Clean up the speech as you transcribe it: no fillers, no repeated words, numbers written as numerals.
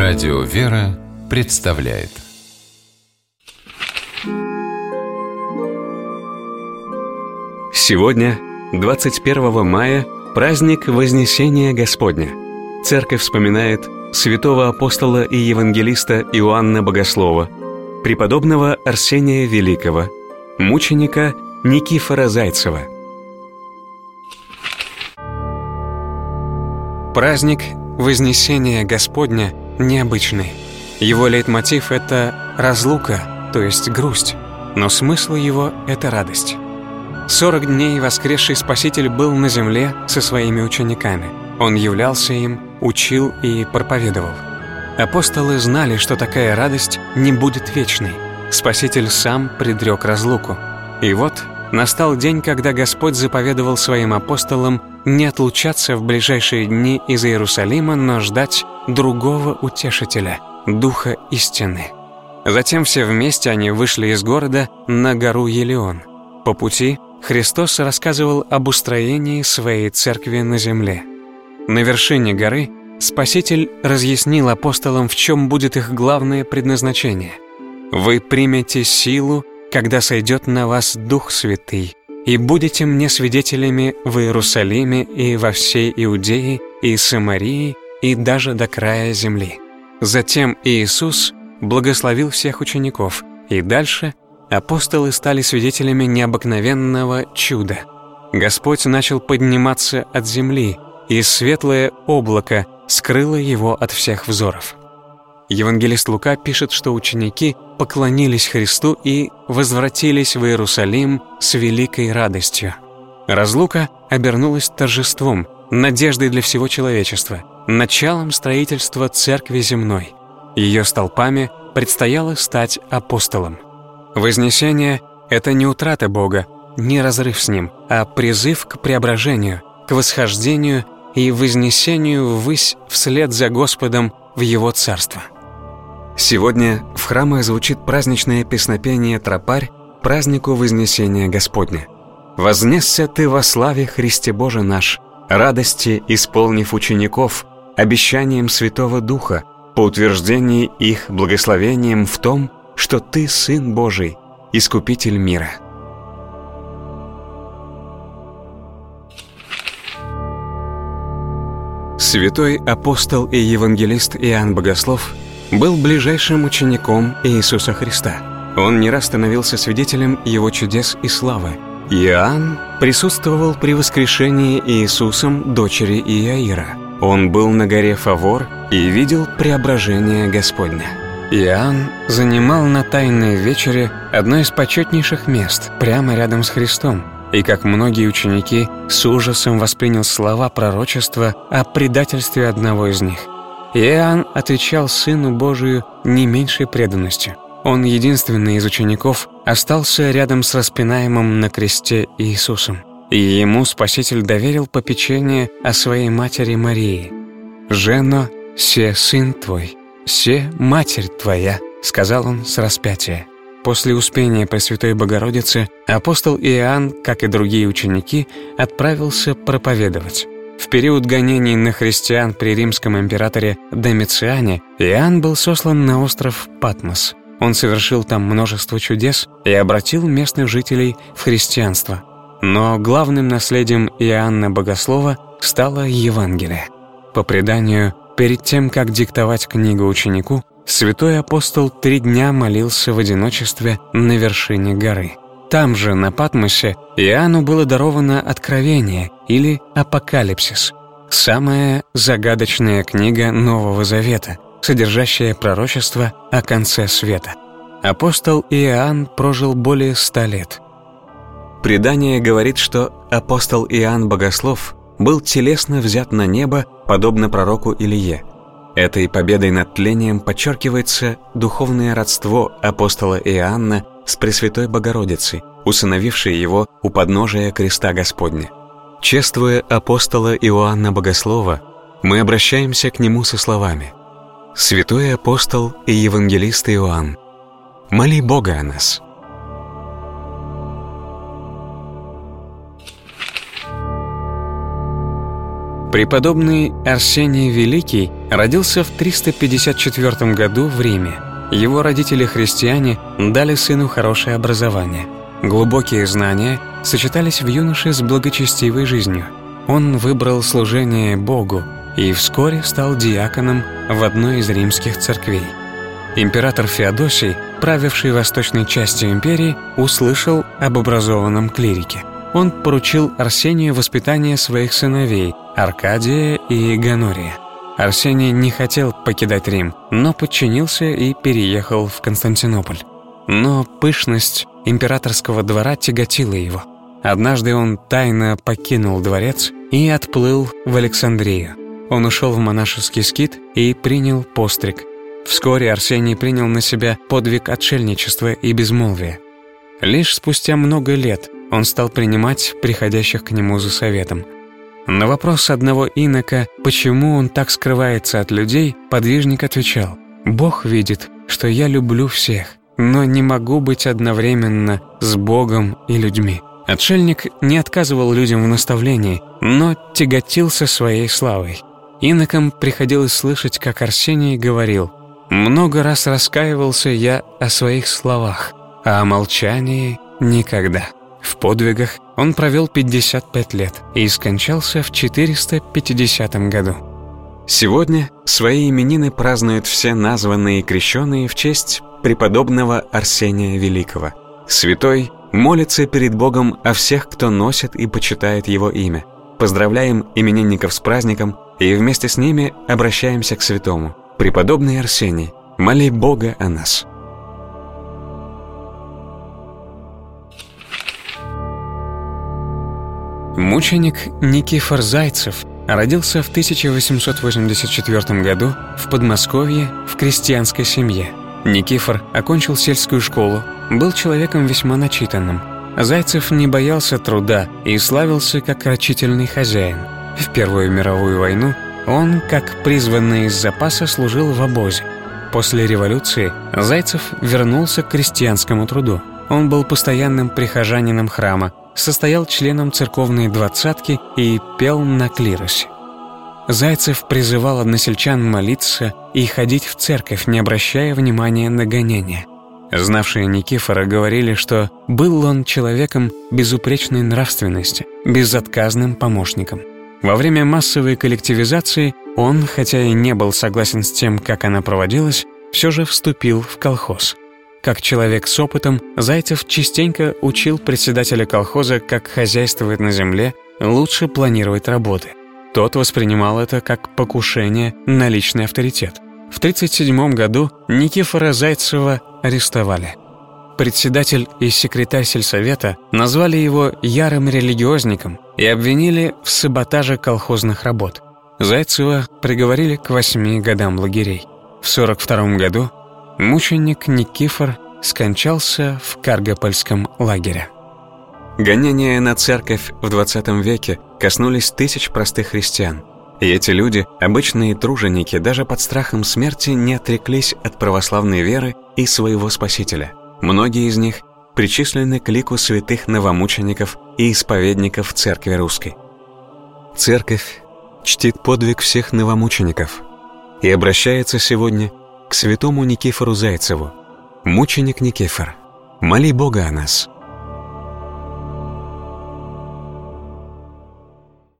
Радио «Вера» представляет. Сегодня, 21 мая, праздник Вознесения Господня. Церковь вспоминает святого апостола и евангелиста Иоанна Богослова, преподобного Арсения Великого, мученика Никифора Зайцева. Праздник Вознесения Господня необычный. Его лейтмотив — это разлука, то есть грусть, но смысл его — это радость. 40 дней воскресший Спаситель был на земле со своими учениками. Он являлся им, учил и проповедовал. Апостолы знали, что такая радость не будет вечной. Спаситель сам предрек разлуку. И вот настал день, когда Господь заповедовал своим апостолам не отлучаться в ближайшие дни из Иерусалима, но ждать другого утешителя, Духа истины. Затем все вместе они вышли из города на гору Елеон. По пути Христос рассказывал об устроении своей церкви на земле. На вершине горы Спаситель разъяснил апостолам, в чем будет их главное предназначение. «Вы примете силу, когда сойдет на вас Дух Святый, и будете мне свидетелями в Иерусалиме и во всей Иудее и Самарии и даже до края земли». Затем Иисус благословил всех учеников, и дальше апостолы стали свидетелями необыкновенного чуда. Господь начал подниматься от земли, и светлое облако скрыло его от всех взоров. Евангелист Лука пишет, что ученики поклонились Христу и возвратились в Иерусалим с великой радостью. Разлука обернулась торжеством, надеждой для всего человечества, началом строительства Церкви земной. Ее столпами предстояло стать апостолом. Вознесение — это не утрата Бога, не разрыв с Ним, а призыв к преображению, к восхождению и вознесению ввысь вслед за Господом в Его Царство. Сегодня в храмах звучит праздничное песнопение «Тропарь» празднику Вознесения Господня. «Вознесся Ты во славе, Христе Боже наш, радости исполнив учеников, обещанием Святого Духа, по утверждении их благословением в том, что Ты Сын Божий, Искупитель мира». Святой апостол и евангелист Иоанн Богослов был ближайшим учеником Иисуса Христа. Он не раз становился свидетелем Его чудес и славы. Иоанн присутствовал при воскрешении Иисусом дочери Иаира. Он был на горе Фавор и видел преображение Господня. Иоанн занимал на Тайной вечере одно из почетнейших мест прямо рядом с Христом, и, как многие ученики, с ужасом воспринял слова пророчества о предательстве одного из них. Иоанн отвечал Сыну Божию не меньшей преданностью. Он, единственный из учеников, остался рядом с распинаемым на кресте Иисусом, и ему Спаситель доверил попечение о своей матери Марии. «Жено, се сын твой, се матерь твоя», — сказал он с распятия. После Успения Пресвятой Богородицы апостол Иоанн, как и другие ученики, отправился проповедовать. В период гонений на христиан при римском императоре Домициане Иоанн был сослан на остров Патмос. Он совершил там множество чудес и обратил местных жителей в христианство. Но главным наследием Иоанна Богослова стало Евангелие. По преданию, перед тем, как диктовать книгу ученику, святой апостол 3 дня молился в одиночестве на вершине горы. Там же, на Патмосе, Иоанну было даровано Откровение или Апокалипсис, самая загадочная книга Нового Завета, содержащая пророчество о конце света. Апостол Иоанн прожил более 100 лет. Предание говорит, что апостол Иоанн Богослов был телесно взят на небо, подобно пророку Илие. Этой победой над тлением подчеркивается духовное родство апостола Иоанна с Пресвятой Богородицей, усыновившей его у подножия креста Господня. Чествуя апостола Иоанна Богослова, мы обращаемся к нему со словами: «Святой апостол и евангелист Иоанн, моли Бога о нас». Преподобный Арсений Великий Родился в 354 году в Риме. Его родители-христиане дали сыну хорошее образование. Глубокие знания сочетались в юноше с благочестивой жизнью. Он выбрал служение Богу и вскоре стал диаконом в одной из римских церквей. Император Феодосий, правивший восточной частью империи, услышал об образованном клирике. Он поручил Арсению воспитание своих сыновей Аркадия и Гонория. Арсений не хотел покидать Рим, но подчинился и переехал в Константинополь. Но пышность императорского двора тяготила его. Однажды он тайно покинул дворец и отплыл в Александрию. Он ушел в монашеский скит и принял постриг. Вскоре Арсений принял на себя подвиг отшельничества и безмолвия. Лишь спустя много лет он стал принимать приходящих к нему за советом. На вопрос одного инока, почему он так скрывается от людей, подвижник отвечал: «Бог видит, что я люблю всех, но не могу быть одновременно с Богом и людьми». Отшельник не отказывал людям в наставлении, но тяготился своей славой. Инокам приходилось слышать, как Арсений говорил: «Много раз раскаивался я о своих словах, а о молчании никогда». В подвигах он провел 55 лет и скончался в 450 году. Сегодня свои именины празднуют все названные и крещенные в честь преподобного Арсения Великого. Святой молится перед Богом о всех, кто носит и почитает его имя. Поздравляем именинников с праздником и вместе с ними обращаемся к святому. Преподобный Арсений, моли Бога о нас. Мученик Никифор Зайцев родился в 1884 году в Подмосковье в крестьянской семье. Никифор окончил сельскую школу, был человеком весьма начитанным. Зайцев не боялся труда и славился как рачительный хозяин. В Первую мировую войну он, как призванный из запаса, служил в обозе. После революции Зайцев вернулся к крестьянскому труду. Он был постоянным прихожанином храма, состоял членом церковной двадцатки и пел на клиросе. Зайцев призывал односельчан молиться и ходить в церковь, не обращая внимания на гонения. Знавшие Никифора говорили, что был он человеком безупречной нравственности, безотказным помощником. Во время массовой коллективизации он, хотя и не был согласен с тем, как она проводилась, все же вступил в колхоз. Как человек с опытом, Зайцев частенько учил председателя колхоза, как хозяйствовать на земле, лучше планировать работы. Тот воспринимал это как покушение на личный авторитет. В 1937 году Никифора Зайцева арестовали. Председатель и секретарь сельсовета назвали его ярым религиозником и обвинили в саботаже колхозных работ. Зайцева приговорили к 8 годам лагерей. В 1942 году мученик Никифор скончался в Каргопольском лагере. Гонения на церковь в 20 веке коснулись тысяч простых христиан. И эти люди, обычные труженики, даже под страхом смерти не отреклись от православной веры и своего Спасителя. Многие из них причислены к лику святых новомучеников и исповедников Церкви Русской. Церковь чтит подвиг всех новомучеников и обращается сегодня к святому Никифору Зайцеву. Мученик Никифор, моли Бога о нас.